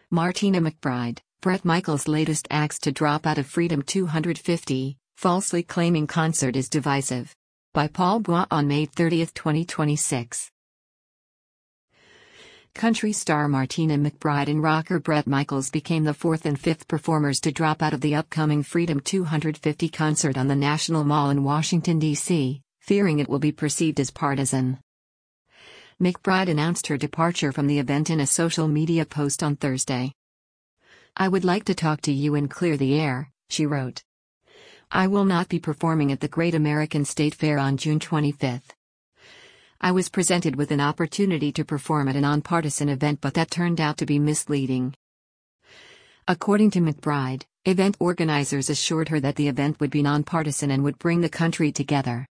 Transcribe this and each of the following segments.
Martina McBride, Bret Michaels' latest acts to drop out of Freedom 250, falsely claiming concert is divisive. By Paul Bois on May 30, 2026. Country star Martina McBride and rocker Bret Michaels became the fourth and fifth performers to drop out of the upcoming Freedom 250 concert on the National Mall in Washington, D.C., fearing it will be perceived as partisan. McBride announced her departure from the event in a social media post on Thursday. "I would like to talk to you and clear the air," she wrote. "I will not be performing at the Great American State Fair on June 25. I was presented with an opportunity to perform at a nonpartisan event, but that turned out to be misleading." According to McBride, event organizers assured her that the event would be nonpartisan and would bring the country together.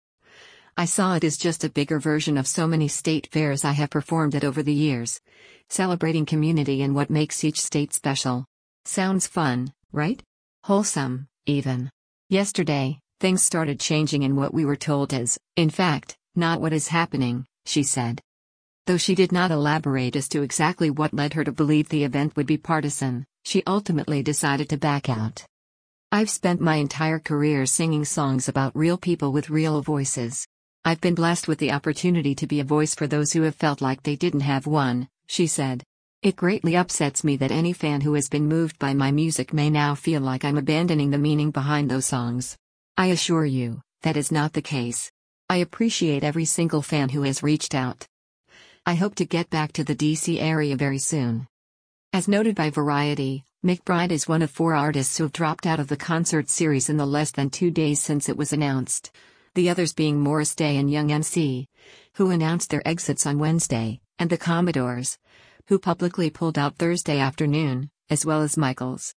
"I saw it as just a bigger version of so many state fairs I have performed at over the years, celebrating community and what makes each state special. Sounds fun, right? Wholesome, even. Yesterday, things started changing, and what we were told is, in fact, not what is happening," she said. Though she did not elaborate as to exactly what led her to believe the event would be partisan, she ultimately decided to back out. "I've spent my entire career singing songs about real people with real voices. I've been blessed with the opportunity to be a voice for those who have felt like they didn't have one," she said. "It greatly upsets me that any fan who has been moved by my music may now feel like I'm abandoning the meaning behind those songs. I assure you, that is not the case. I appreciate every single fan who has reached out. I hope to get back to the DC area very soon." As noted by Variety, McBride is one of 4 artists who have dropped out of the concert series in the less than 2 days since it was announced. The others being Morris Day and Young MC, who announced their exits on Wednesday, and the Commodores, who publicly pulled out Thursday afternoon, as well as Michaels.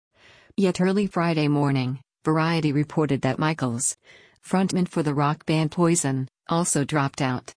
Yet early Friday morning, Variety reported that Michaels, frontman for the rock band Poison, also dropped out.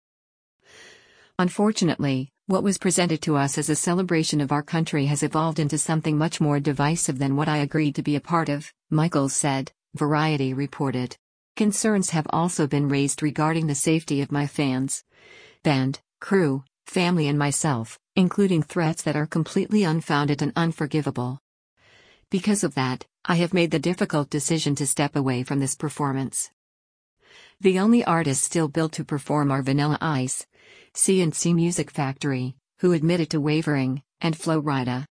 "Unfortunately, what was presented to us as a celebration of our country has evolved into something much more divisive than what I agreed to be a part of," Michaels said, Variety reported. "Concerns have also been raised regarding the safety of my fans, band, crew, family and myself, including threats that are completely unfounded and unforgivable. Because of that, I have made the difficult decision to step away from this performance." The only artists still billed to perform are Vanilla Ice, C+C Music Factory, who admitted to wavering, and Flo Rida.